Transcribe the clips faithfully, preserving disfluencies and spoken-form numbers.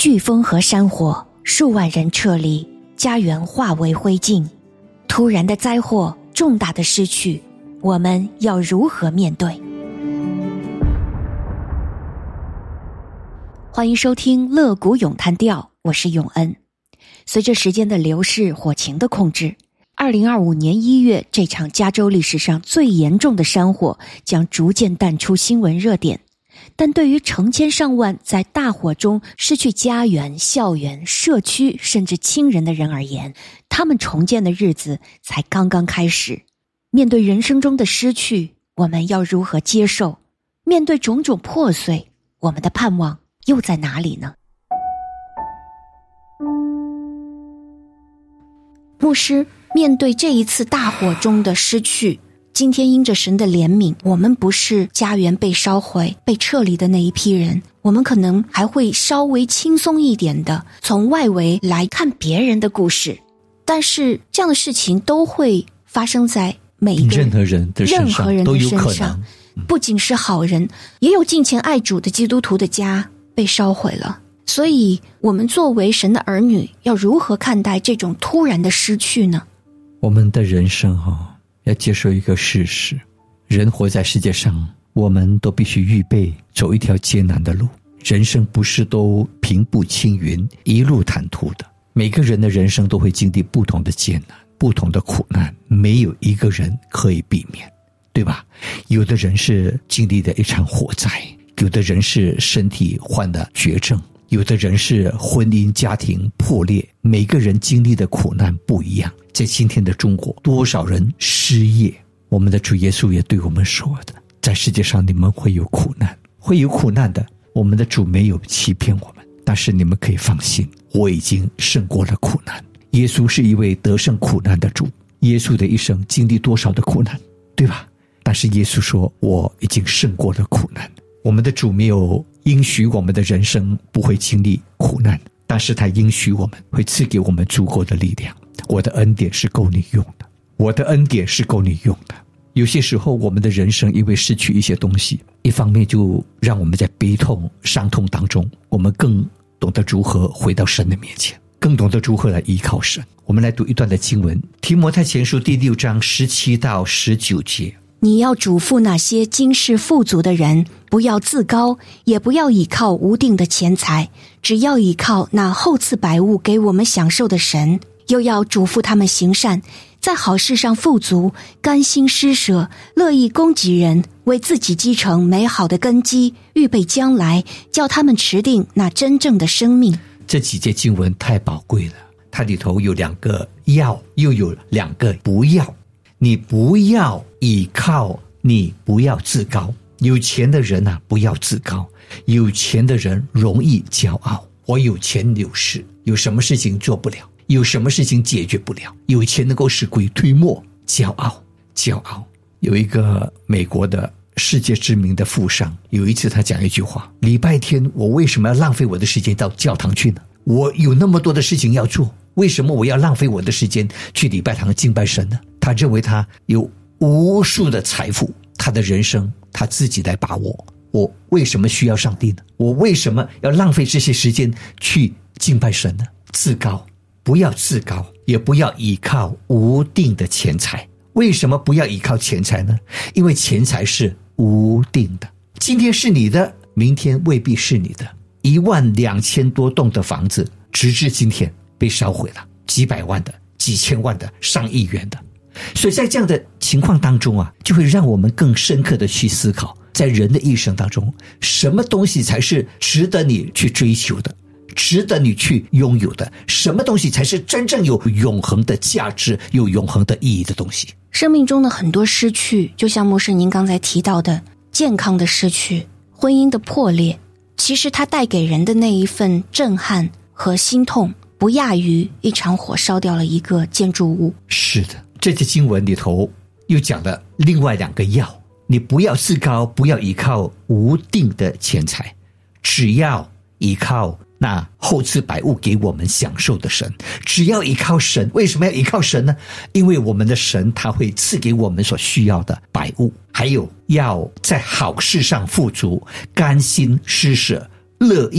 飓风和山火，数万人撤离，家园化为灰烬。突然的灾祸，重大的失去，我们要如何面对？欢迎收听乐谷咏叹调，我是永恩。随着时间的流逝，火情的控制，二零二五年一月，这场加州历史上最严重的山火将逐渐淡出新闻热点。但对于成千上万在大火中失去家园、校园、社区甚至亲人的人而言，他们重建的日子才刚刚开始。面对人生中的失去，我们要如何接受？面对种种破碎，我们的盼望又在哪里呢？牧师，面对这一次大火中的失去，今天因着神的怜悯，我们不是家园被烧毁、被撤离的那一批人，我们可能还会稍微轻松一点的从外围来看别人的故事。但是这样的事情都会发生在每一个任何人的身上， 任何人的身上，不仅是好人，也有敬虔爱主的基督徒的家被烧毁了。所以我们作为神的儿女，要如何看待这种突然的失去呢？ 我们的人生哈、哦，要接受一个事实，人活在世界上，我们都必须预备走一条艰难的路。人生不是都平步青云、一路坦途的，每个人的人生都会经历不同的艰难、不同的苦难，没有一个人可以避免，对吧？有的人是经历了一场火灾，有的人是身体患了绝症，有的人是婚姻家庭破裂，每个人经历的苦难不一样。在今天的中国，多少人失业，我们的主耶稣也对我们说的，在世界上你们会有苦难，会有苦难的，我们的主没有欺骗我们，但是你们可以放心，我已经胜过了苦难。耶稣是一位得胜苦难的主，耶稣的一生经历多少的苦难，对吧？但是耶稣说我已经胜过了苦难。我们的主没有应许我们的人生不会经历苦难，但是他应许我们会赐给我们足够的力量。我的恩典是够你用的，我的恩典是够你用的。有些时候我们的人生因为失去一些东西，一方面就让我们在悲痛伤痛当中，我们更懂得如何回到神的面前，更懂得如何来依靠神。我们来读一段的经文，提摩太前书第六章十七到十九节。 你要嘱咐那些今世富足的人，不要自高，也不要倚靠无定的钱财，只要倚靠那厚赐百物给我们享受的神。又要嘱咐他们行善，在好事上富足，甘心施舍，乐意供给人，为自己积成美好的根基，预备将来，叫他们持定那真正的生命。 这几节经文太宝贵了，它里头有两个要，又有两个不要。你不要倚靠，你不要自高。有钱的人啊，不要自高。有钱的人容易骄傲，我有钱有势，有什么事情做不了，有什么事情解决不了，有钱能够使鬼推磨，骄傲骄傲。有一个美国的世界知名的富商，有一次他讲一句话，礼拜天我为什么要浪费我的时间到教堂去呢？我有那么多的事情要做，为什么我要浪费我的时间去礼拜堂敬拜神呢？他认为他有无数的财富，他的人生他自己来把握，我为什么需要上帝呢？我为什么要浪费这些时间去敬拜神呢？自高，不要自高，也不要依靠无定的钱财。为什么不要依靠钱财呢？因为钱财是无定的，今天是你的，明天未必是你的。一万两千多栋的房子，直至今天被烧毁了，几百万的、几千万的、上亿元的。所以在这样的情况当中啊，就会让我们更深刻的去思考，在人的一生当中，什么东西才是值得你去追求的，值得你去拥有的，什么东西才是真正有永恒的价值、有永恒的意义的东西。 生命中的很多失去，就像牧师您刚才提到的，健康的失去，婚姻的破裂，其实它带给人的那一份震撼和心痛，不亚于一场火烧掉了一个建筑物。 是的，这些经文里头又讲了另外两个要，你不要自高，不要依靠无定的钱财，只要依靠那厚赐百物给我们享受的神。只要依靠神，为什么要依靠神呢？因为我们的神他会赐给我们所需要的百物，还有要在好事上富足，甘心施舍，乐意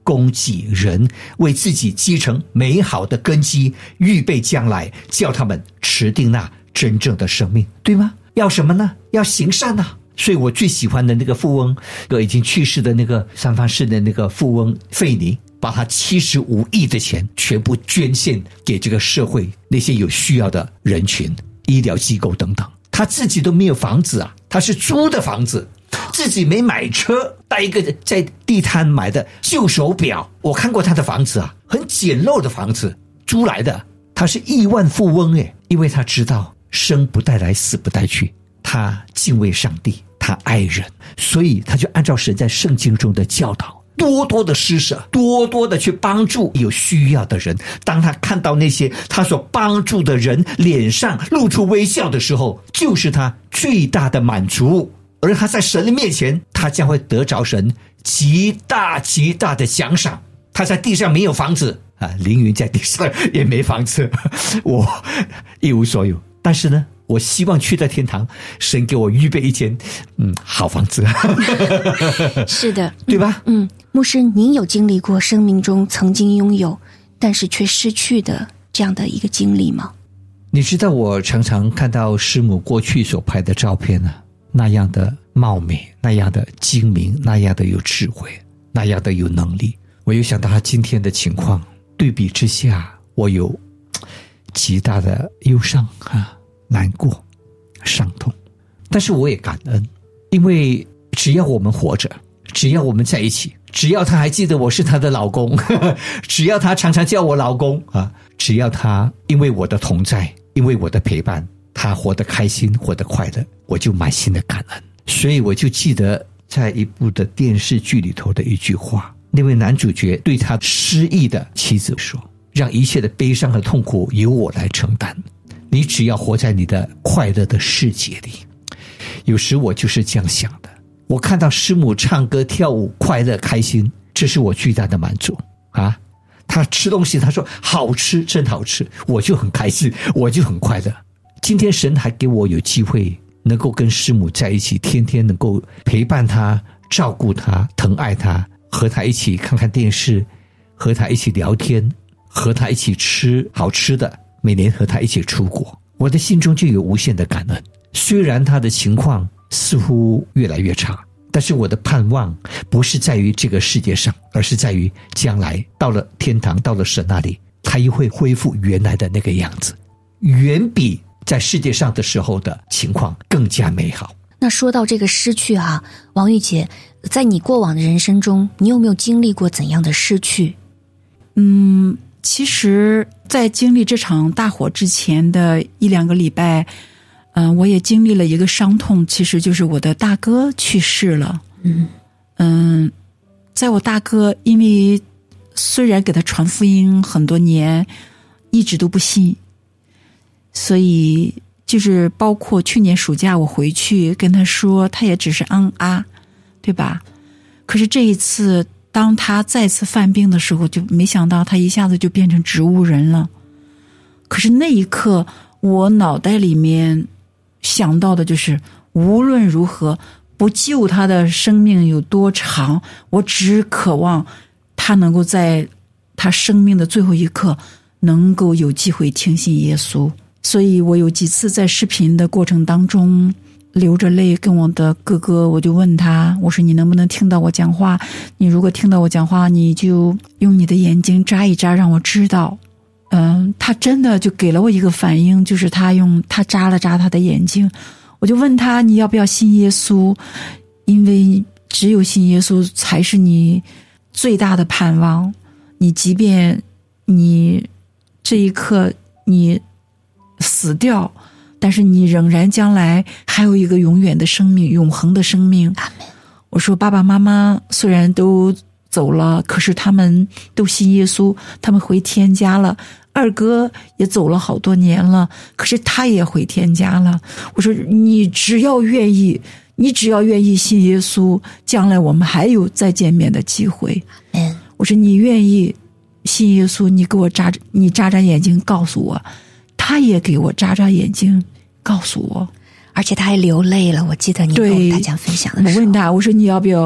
供给人，为自己积成美好的根基，预备将来，叫他们持定那真正的生命，对吗？要什么呢？要行善啊！所以我最喜欢的那个富翁，个已经去世的那个三藩市的那个富翁费尼，把他七十五亿的钱全部捐献给这个社会那些有需要的人群、医疗机构等等。他自己都没有房子啊，他是租的房子，自己没买车，带一个在地摊买的旧手表。我看过他的房子啊，很简陋的房子，租来的。他是亿万富翁诶，因为他知道生不带来，死不带去，他敬畏上帝，他爱人，所以他就按照神在圣经中的教导，多多的施舍，多多的去帮助有需要的人。当他看到那些他所帮助的人脸上露出微笑的时候，就是他最大的满足。而他在神的面前，他将会得着神极大极大的奖赏。他在地上没有房子啊，凌云在地上也没房子，我一无所有。但是呢，我希望去到天堂，神给我预备一间嗯好房子。 是的， 对吧？ 嗯，牧师，您有经历过生命中曾经拥有但是却失去的这样的一个经历吗？ 你知道我常常看到师母过去所拍的照片呢、啊，那样的貌美，那样的精明，那样的有智慧，那样的有能力。我又想到他今天的情况，对比之下，我有极大的忧伤啊，难过，伤痛。但是我也感恩，因为只要我们活着，只要我们在一起，只要他还记得我是他的老公，呵呵，只要他常常叫我老公啊，只要他因为我的同在，因为我的陪伴，他活得开心，活得快乐，我就满心的感恩。所以我就记得在一部的电视剧里头的一句话，那位男主角对他失忆的妻子说，让一切的悲伤和痛苦由我来承担，你只要活在你的快乐的世界里。有时我就是这样想的，我看到师母唱歌跳舞快乐开心，这是我最大的满足啊！他吃东西他说好吃，真好吃，我就很开心，我就很快乐。今天神还给我有机会能够跟师母在一起，天天能够陪伴他，照顾他，疼爱他，和他一起看看电视，和他一起聊天，和他一起吃好吃的，每年和他一起出国，我的心中就有无限的感恩。虽然他的情况似乎越来越差，但是我的盼望不是在于这个世界上，而是在于将来到了天堂，到了神那里，他又会恢复原来的那个样子，远比在世界上的时候的情况更加美好。 那说到这个失去啊，王玉姐，在你过往的人生中，你有没有经历过怎样的失去？ 嗯，其实在经历这场大火之前的一两个礼拜，嗯、呃，我也经历了一个伤痛，其实就是我的大哥去世了。嗯嗯，在我大哥因为虽然给他传福音很多年，一直都不信，所以就是包括去年暑假我回去跟他说，他也只是嗯啊，对吧？可是这一次当他再次犯病的时候，就没想到他一下子就变成植物人了。可是那一刻我脑袋里面想到的就是无论如何不救他的生命有多长，我只渴望他能够在他生命的最后一刻能够有机会听信耶稣。所以我有几次在视频的过程当中流着泪跟我的哥哥，我就问他，我说你能不能听到我讲话，你如果听到我讲话，你就用你的眼睛眨一眨让我知道。嗯，他真的就给了我一个反应，就是他用他眨了眨他的眼睛。我就问他，你要不要信耶稣，因为只有信耶稣才是你最大的盼望，你即便你这一刻你死掉，但是你仍然将来还有一个永远的生命，永恒的生命。我说爸爸妈妈虽然都走了，可是他们都信耶稣，他们回天家了。二哥也走了好多年了，可是他也回天家了。我说你只要愿意，你只要愿意信耶稣，将来我们还有再见面的机会。嗯，我说你愿意信耶稣，你给我眨你眨眨眼睛告诉我。他也给我眨眨眼睛告诉我， 而且他还流泪了，我记得你跟大家分享的时候， 我问他，我说你要不要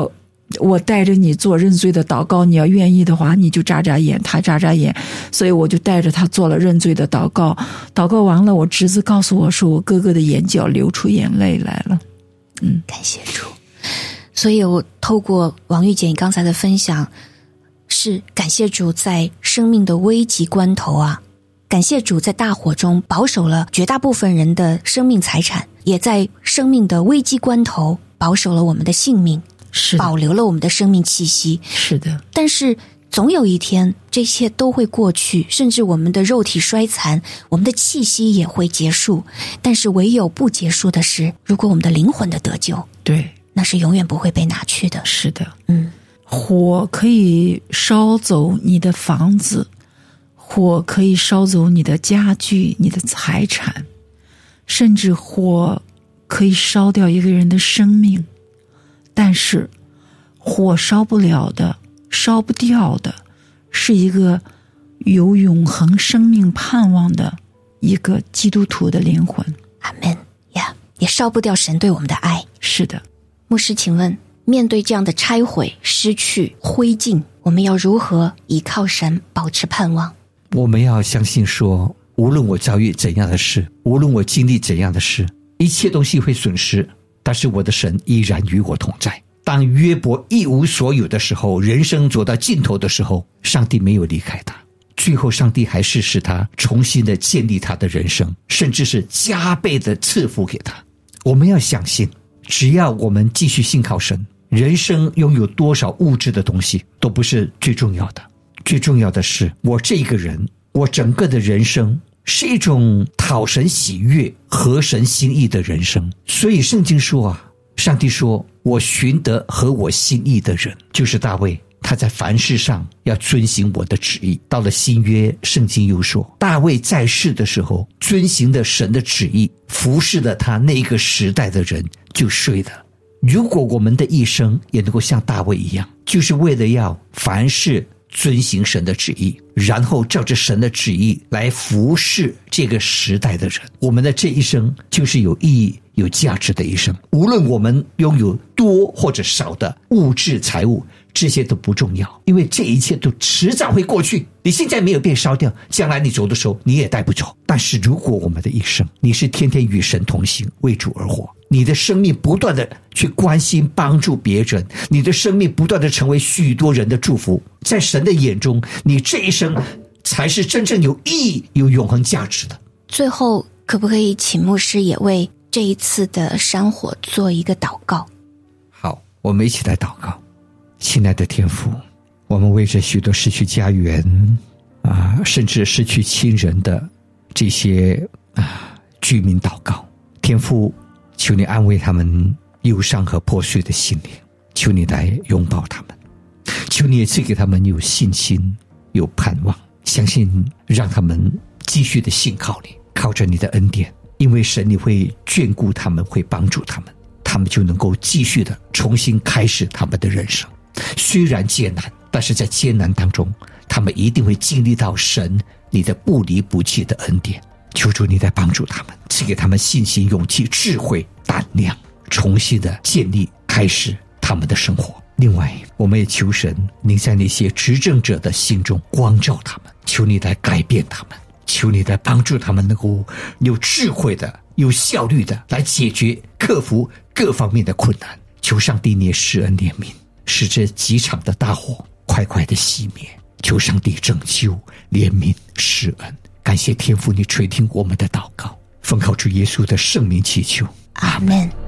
我带着你做认罪的祷告，你要愿意的话，你就眨眨眼，他眨眨眼，所以我就带着他做了认罪的祷告。祷告完了，我侄子告诉我说，我哥哥的眼角流出眼泪来了。嗯， 感谢主。所以我透过王玉姐你刚才的分享，是感谢主在生命的危急关头啊，感谢主在大火中保守了绝大部分人的生命财产，也在生命的危机关头保守了我们的性命， 是保留了我们的生命气息。 是的， 但是总有一天这些都会过去，甚至我们的肉体衰残，我们的气息也会结束。但是唯有不结束的是，如果我们的灵魂的得救， 对， 那是永远不会被拿去的。 是的， 嗯， 火可以烧走你的房子，火可以烧走你的家具、你的财产，甚至火可以烧掉一个人的生命。但是火烧不了的，烧不掉的，是一个有永恒生命盼望的一个基督徒的灵魂。 阿们呀，也烧不掉神对我们的爱。 是的。 牧师，请问面对这样的拆毁、失去、灰烬，我们要如何依靠神保持盼望？ 我们要相信说，无论我遭遇怎样的事，无论我经历怎样的事，一切东西会损失，但是我的神依然与我同在。当约伯一无所有的时候，人生走到尽头的时候，上帝没有离开他，最后上帝还是使他重新的建立他的人生，甚至是加倍的赐福给他。我们要相信，只要我们继续信靠神，人生拥有多少物质的东西都不是最重要的，最重要的是我这个人，我整个的人生是一种讨神喜悦、合神心意的人生。所以圣经说啊，上帝说，我寻得合我心意的人，就是大卫，他在凡事上要遵行我的旨意。到了新约，圣经又说，大卫在世的时候遵行的神的旨意，服侍了他那个时代的人就睡了。如果我们的一生也能够像大卫一样，就是为了要凡事遵行神的旨意，然后照着神的旨意来服侍这个时代的人，我们的这一生就是有意义、有价值的一生。无论我们拥有多或者少的物质财物，这些都不重要，因为这一切都迟早会过去。你现在没有被烧掉，将来你走的时候你也带不走。但是如果我们的一生你是天天与神同行，为主而活，你的生命不断的去关心帮助别人，你的生命不断的成为许多人的祝福，在神的眼中，你这一生才是真正有意义、有永恒价值的。 最后可不可以请牧师也为这一次的山火做一个祷告？ 好，我们一起来祷告。亲爱的天父，我们为着许多失去家园啊，甚至失去亲人的这些啊居民祷告。天父，求你安慰他们忧伤和破碎的心灵，求你来拥抱他们，求你也赐给他们有信心、有盼望，相信让他们继续的信靠你，靠着你的恩典，因为神你会眷顾他们，会帮助他们，他们就能够继续的重新开始他们的人生。虽然艰难，但是在艰难当中，他们一定会经历到神你的不离不弃的恩典。求主你来帮助他们，赐给他们信心、勇气、智慧、胆量，重新的建立开始他们的生活。另外，我们也求神您在那些执政者的心中光照他们，求你来改变他们，求你来帮助他们能够有智慧的、有效率的来解决、克服各方面的困难。求上帝你也施恩怜悯，使这几场的大火快快的熄灭。求上帝拯救、怜悯、施恩。感谢天父，你垂听我们的祷告，奉靠主耶稣的圣名祈求， 阿们。